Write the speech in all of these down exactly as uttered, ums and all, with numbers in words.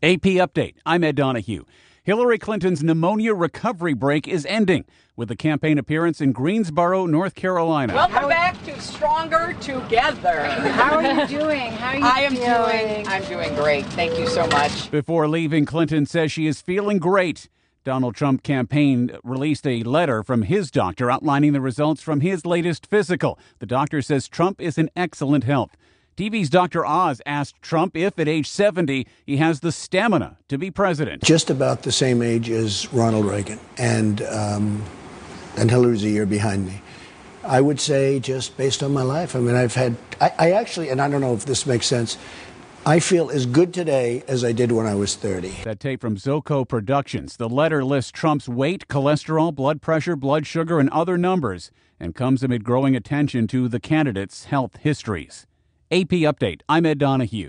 A P Update. I'm Ed Donahue. Hillary Clinton's pneumonia recovery break is ending with a campaign appearance in Greensboro, North Carolina. Welcome back to Stronger Together. How are you doing? How are you I am feeling? doing, I'm doing great. Thank you so much. Before leaving, Clinton says she is feeling great. Donald Trump campaign released a letter from his doctor outlining the results from his latest physical. The doctor says Trump is in excellent health. T V's Doctor Oz asked Trump if at age seventy he has the stamina to be president. Just about the same age as Ronald Reagan, and um, and Hillary's a year behind me. I would say just based on my life. I mean, I've had, I, I actually, and I don't know if this makes sense, I feel as good today as I did when I was thirty. That tape from Zoco Productions. The letter lists Trump's weight, cholesterol, blood pressure, blood sugar, and other numbers, and comes amid growing attention to the candidates' health histories. A P Update. I'm Ed Donahue.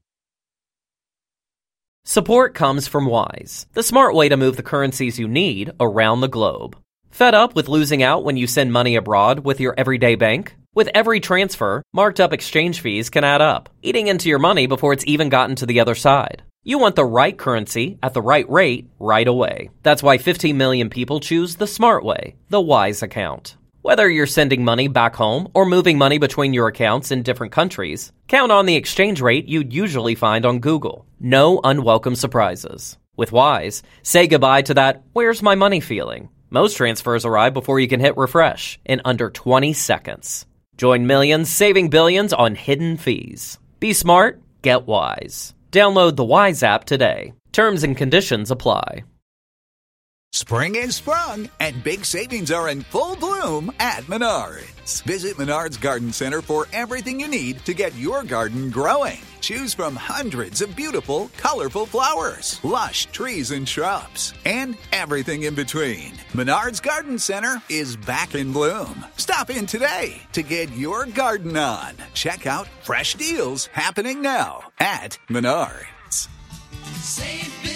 Support comes from Wise, the smart way to move the currencies you need around the globe. Fed up with losing out when you send money abroad with your everyday bank? With every transfer, marked up exchange fees can add up, eating into your money before it's even gotten to the other side. You want the right currency at the right rate right away. That's why fifteen million people choose the smart way, the Wise account. Whether you're sending money back home or moving money between your accounts in different countries, count on the exchange rate you'd usually find on Google. No unwelcome surprises. With Wise, say goodbye to that "where's my money" feeling. Most transfers arrive before you can hit refresh in under twenty seconds. Join millions saving billions on hidden fees. Be smart, get Wise. Download the Wise app today. Terms and conditions apply. Spring is sprung, and big savings are in full bloom at Menards. Visit Menards Garden Center for everything you need to get your garden growing. Choose from hundreds of beautiful, colorful flowers, lush trees and shrubs, and everything in between. Menards Garden Center is back in bloom. Stop in today to get your garden on. Check out fresh deals happening now at Menards. Save big.